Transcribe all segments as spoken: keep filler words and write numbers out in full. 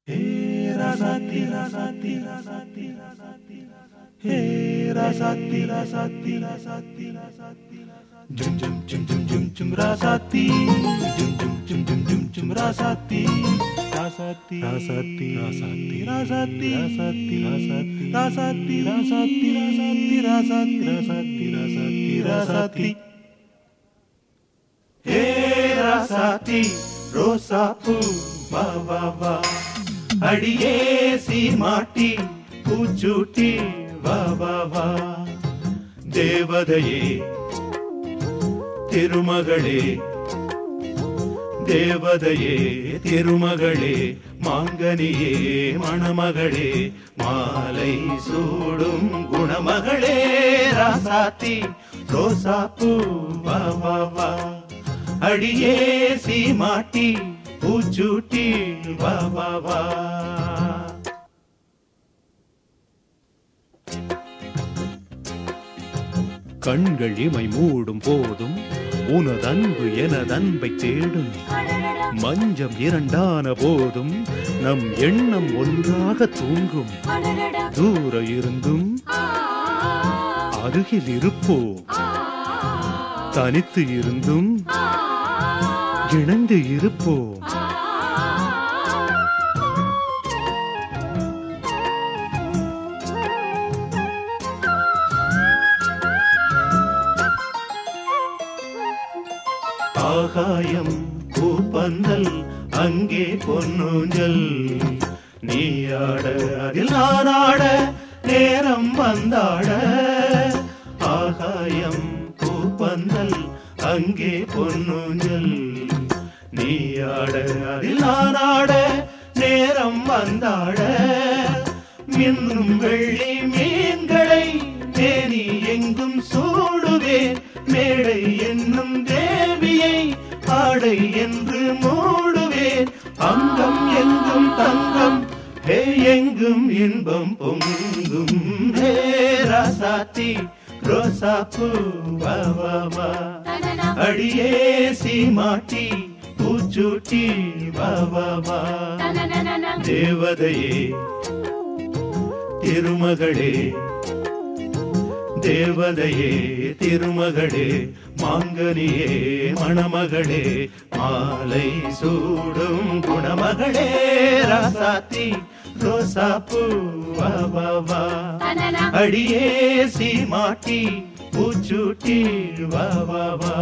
Hey Rasati, Rasati, Rasati, Rasati, Hey Rasati, Rasati, Rasati, Rasati, Jum jum jum jum jum jum Rasati, Jum jum jum jum jum jum Rasati, Rasati, Rasati, Rasati, Rasati, Rasati, Rasati, Rasati, Rasati, Rasati, Rasati, Rasati, Rasati, Rasati. Hey Rasati, Rosapu, va va va. அடியே சீமாட்டி பூச்சூட்டி வா வா வா தேவதையே திருமகளே தேவதையே திருமகளே மாங்கனியே மணமகளே மாலை சூடும் குணமகளே ராசாத்தி ரோசாப்பூ வா வா வா அடியே சீமாட்டி பூச்சூட்டி வா வா வா கண்கள் இமை மூடும் போதும் உனதன்பு எனதன்பை தேடும் மஞ்சம் இரண்டான போதும் நம் எண்ணம் ஒன்றாக தூங்கும் தூர இருந்தும் அருகில் இருப்போம் தனித்து இருந்தும் இணைந்து இருப்போம் ஆகாயம் பூப்பந்தல் அங்கே பொன்னூஞ்சல் நீயாட அதில் நானாட நேரம் வந்தாட ஆகாயம் பூப்பந்தல் அங்கே பொன்னூஞ்சல் நீயாட அதில் நானாட நேரம் வந்தாட மின்னும் வெள்ளி மீன்களை தேனி எங்கும் சூடுவேன் மேடை என்னும் தேவியை ஆடை என்று மூடுவேன் அங்கம் எங்கும் தங்கம் ஹே எங்கும் இன்பம் பொங்கும் ஹே ராசாத்தி ரோசாப்பூ வா வா வா அடியே சீமாட்டி பூச்சூட்டி வா வா வா தேவதையே திருமகளே தேவதையே திருமகளே மாங்கனியே மணமகளே மாலை சூடும் குணமகளே ராசாத்தி ரோசாப்பூ வா வா வா அடியே சீமாட்டி பூச்சூட்டி வா வா வா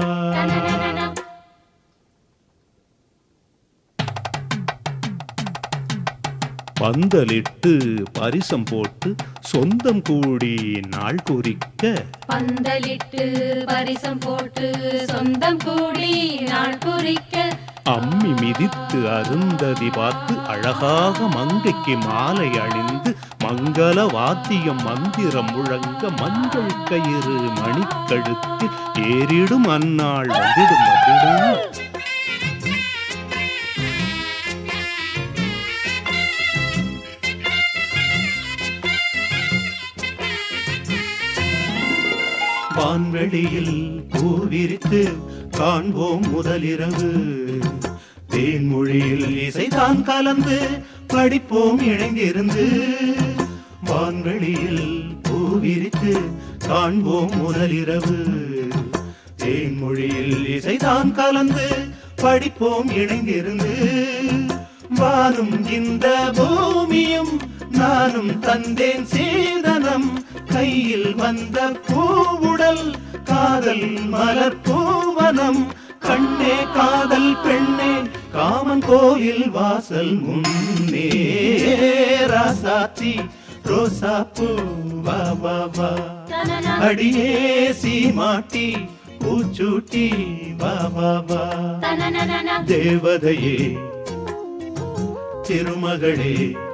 பந்தலிட்டு பரிசம் போட்டு சொந்தம் கூடி நாள் குறிக்க பந்தலிட்டு பரிசம் போட்டு சொந்தம் கூடி நாள் குறிக்க அம்மி மிதித்து அருந்ததி பார்த்து அழகாக மங்கைக்கு மாலை அணிந்து மங்கள வாத்தியம் மந்திரம் முழங்க மஞ்சள் கயிறு மணிக்கழுத்தில் ஏறிடும் அந்நாள் வந்திடும் வந்திடும் வான்வெளியில் பூவிரித்து காண்போம் முதலிரவு தேன்மொழியில் இசைதான் கலந்து படிப்போம் இணைந்திருந்து வான்வெளியில் பூவிரித்து காண்போம் முதலிரவு தேன்மொழியில் இசைதான் கலந்து படிப்போம் இணைந்திருந்து வானும் இந்த பூமியும் நானும் தந்தேன் சீதனம் கையில் வந்த பூவுடல் காதல் மலர் பூவனம் கண்ணே காதல் பெண்ணே காமன் கோயில் வாசல் முன்னே ராசாத்தி ரோசாப்பூ வா வா வா அடியே சீமாட்டி பூச்சூட்டி வா வா வா தேவதையே திருமகளே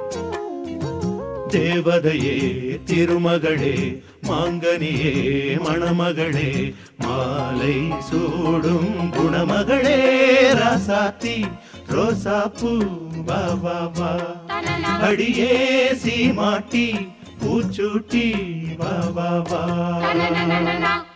தேவதையே திருமகளே மாங்கனியே மணமகளே மாலை சூடும் குணமகளே ராசாத்தி ரோசாப்பூ வா வா வா அடியே சீமாட்டி பூச்சூட்டி வா வா வா